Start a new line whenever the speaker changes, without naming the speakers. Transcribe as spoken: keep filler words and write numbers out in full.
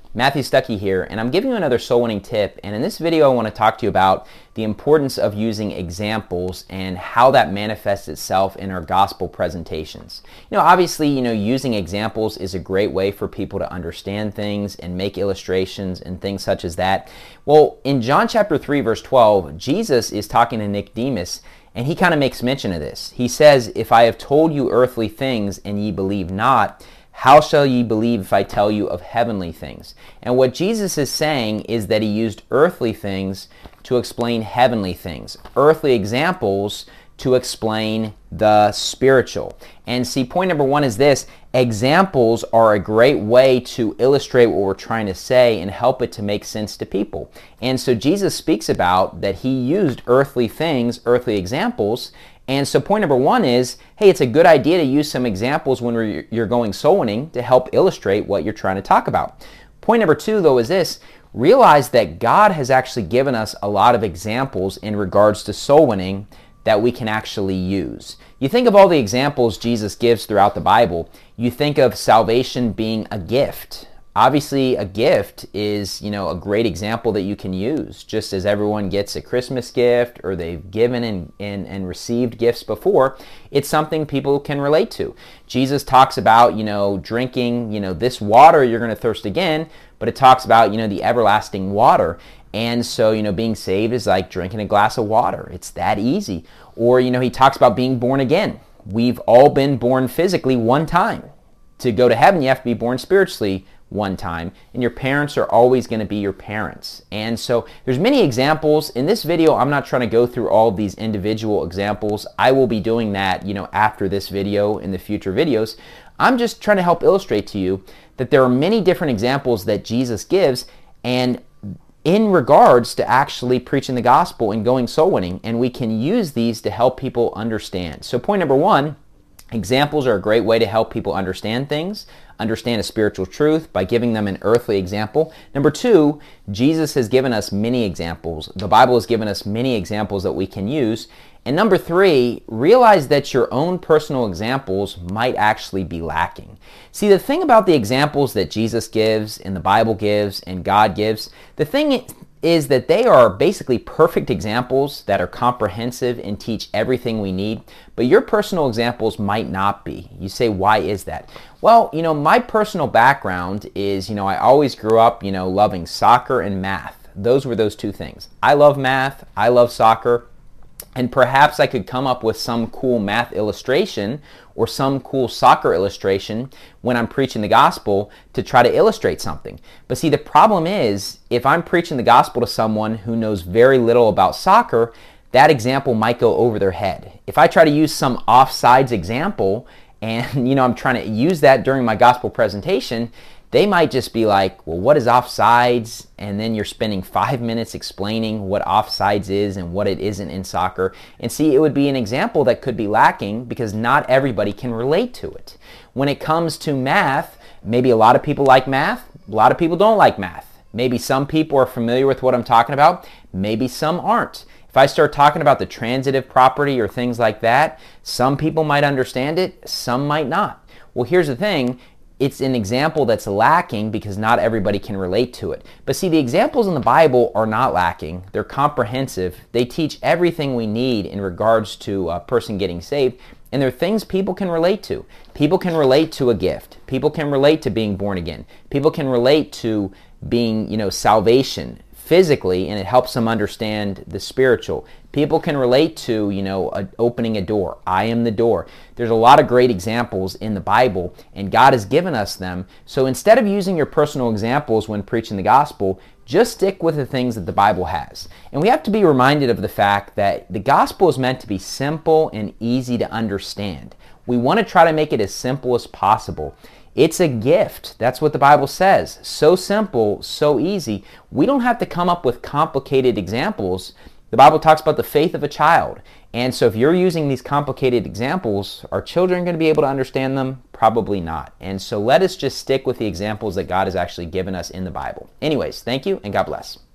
Matthew Stuckey here, and I'm giving you another soul winning tip. And in this video, I want to talk to you about the importance of using examples and how that manifests itself in our gospel presentations. You know, obviously, you know, using examples is a great way for people to understand things and make illustrations and things such as that. Well, in John chapter three, verse twelve, Jesus is talking to Nicodemus, and he kind of makes mention of this. He says, "If I have told you earthly things and ye believe not, how shall ye believe if I tell you of heavenly things?" And what Jesus is saying is that he used earthly things to explain heavenly things, earthly examples to explain the spiritual. And see, point number one is this: examples are a great way to illustrate what we're trying to say and help it to make sense to people. And so Jesus speaks about that he used earthly things, earthly examples. And so point number one is, hey, it's a good idea to use some examples when you're going soul winning to help illustrate what you're trying to talk about. Point number two, though, is this: realize that God has actually given us a lot of examples in regards to soul winning that we can actually use. You think of all the examples Jesus gives throughout the Bible. You think of salvation being a gift. Obviously, a gift is, you know, a great example that you can use. Just as everyone gets a Christmas gift or they've given and, and, and received gifts before, it's something people can relate to. Jesus talks about, you know, drinking, you know, this water, you're going to thirst again, but it talks about, you know, the everlasting water. And so, you know, being saved is like drinking a glass of water. It's that easy. Or, you know, he talks about being born again. We've all been born physically one time. To go to heaven, you have to be born spiritually one time, and your parents are always going to be your parents. And so there's many examples. In this video, I'm not trying to go through all of these individual examples. I will be doing that, you know, after this video in the future videos. I'm just trying to help illustrate to you that there are many different examples that Jesus gives, and in regards to actually preaching the gospel and going soul winning, and we can use these to help people understand. So point number one, examples are a great way to help people understand things, understand a spiritual truth by giving them an earthly example. Number two, Jesus has given us many examples. The Bible has given us many examples that we can use. And number three, realize that your own personal examples might actually be lacking. See, the thing about the examples that Jesus gives and the Bible gives and God gives, the thing is that they are basically perfect examples that are comprehensive and teach everything we need, but your personal examples might not be. You say, why is that? Well, you know, my personal background is, you know, I always grew up, you know, loving soccer and math. Those were those two things. I love math, I love soccer, and perhaps I could come up with some cool math illustration or some cool soccer illustration when I'm preaching the gospel to try to illustrate something. But see, the problem is, if I'm preaching the gospel to someone who knows very little about soccer, that example might go over their head. If I try to use some offsides example and, you know, I'm trying to use that during my gospel presentation, they might just be like, well, what is offsides? And then you're spending five minutes explaining what offsides is and what it isn't in soccer. And see, it would be an example that could be lacking because not everybody can relate to it. When it comes to math, maybe a lot of people like math, a lot of people don't like math. Maybe some people are familiar with what I'm talking about, maybe some aren't. If I start talking about the transitive property or things like that, some people might understand it, some might not. Well, here's the thing. It's an example that's lacking because not everybody can relate to it. But see, the examples in the Bible are not lacking. They're comprehensive. They teach everything we need in regards to a person getting saved. And they're things people can relate to. People can relate to a gift. People can relate to being born again. People can relate to being, you know, salvation physically, and it helps them understand the spiritual. People can relate to, you know, a, opening a door. I am the door. There's a lot of great examples in the Bible, and God has given us them. So instead of using your personal examples when preaching the gospel, just stick with the things that the Bible has. And we have to be reminded of the fact that the gospel is meant to be simple and easy to understand. We want to try to make it as simple as possible. It's a gift. That's what the Bible says. So simple, so easy. We don't have to come up with complicated examples. The Bible talks about the faith of a child. And so if you're using these complicated examples, are children going to be able to understand them? Probably not. And so let us just stick with the examples that God has actually given us in the Bible. Anyways, thank you and God bless.